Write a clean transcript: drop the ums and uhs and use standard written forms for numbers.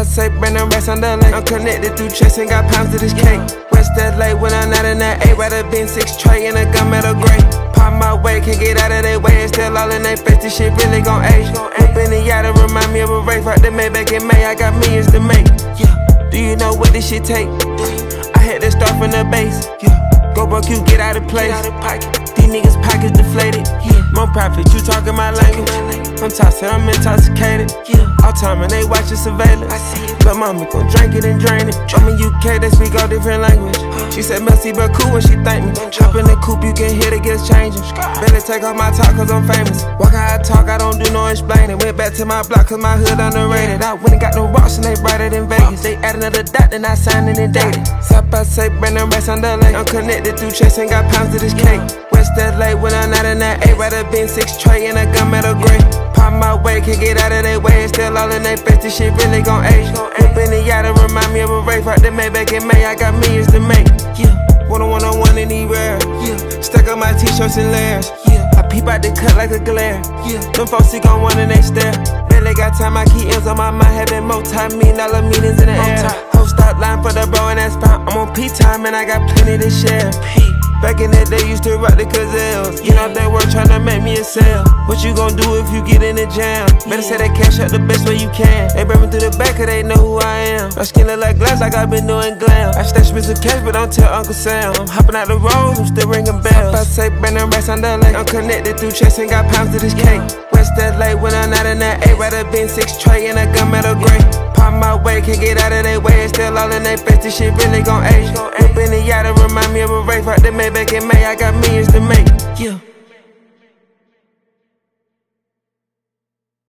say Brandon racks on the lake. I'm connected through chest and got pounds to this cake. West LA when I'm not in that 8, rather been 6 tray in a gunmetal gray. Pop my way, can't get out of their way, it's still all in their face, this shit really gon' age. Up in the yacht, it remind me of a race, right the Maybach in May, I got millions to make. Do you know what this shit take? I had to start from the base. Go broke, you get out of place. These niggas pockets deflated. More profit, you talking my language. I'm tossing, I'm intoxicated. All time and they watching surveillance. But mama gon' drink it and drain it. I'm in UK, they speak all different language. She said messy but cool when she thank me. Hop in the coupe, you can hear the gears changing. Better take off my top cause I'm famous. Walk how I talk, I don't do no explaining. Went back to my block cause my hood underrated. I went and got no rocks and they brighter than Vegas. They add another dot, then I signed it and dated. South by say Brandon racks on the lake. I'm connected through chest and got pounds to this cake. West LA when I'm not in that 8, rather been 6 tray in a gunmetal gray. Pop my way, can't get out of their way, it's still all in their face, this shit really gon' age. Up in the yacht, it remind me of a race, right the Maybach in May, I got millions to make. One-on-one in anywhere. Stack up my t-shirts and layers. I peep out the cut like a glare. Them folks see gon' one and they stare. Barely got time, I keep ends on my mind, having multi-million-dollar meetings in the air. Whole stop line for the bro and that spot. I'm on P-time and I got plenty to share. Back in that day, used to rock the gazelles. Get out that work tryna make me a sale. What you gon' do if you get in the jam? Better say that cash out the best way you can. They bring me through the back cause they know who I am. My skin look like glass like I been doing glam. I stash me some cash but don't tell Uncle Sam. I'm hopping out the road, I'm still ringing bells. I say Brandon racks on the lake. I'm connected through chest and got pounds to this cake. West LA when I'm not in that 8, rather been 6 tray in a gunmetal gray. Pop my way, can't get out of their way, it's still all in their face, this shit really gon' age. Up in the yacht, it remind me of a race, right the Maybach in May, I got millions to make.